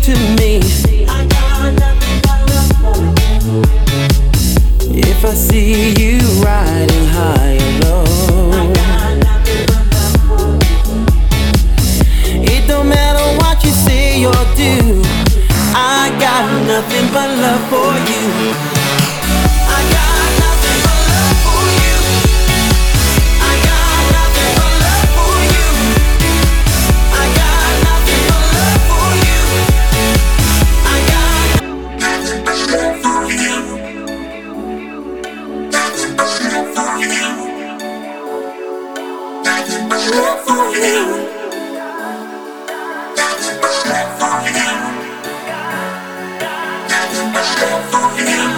to me. I got nothing but love for you. If I see you riding high and low, I got nothing but love for you. It don't matter what you say or do, I got nothing but love for you. I got nothing but love for you. I got nothing but love for you. I got nothing but love for you. I got nothing but love for you. Nothing but love for you. Nothing but love for you. Nothing but love for you. Nothing but love for you.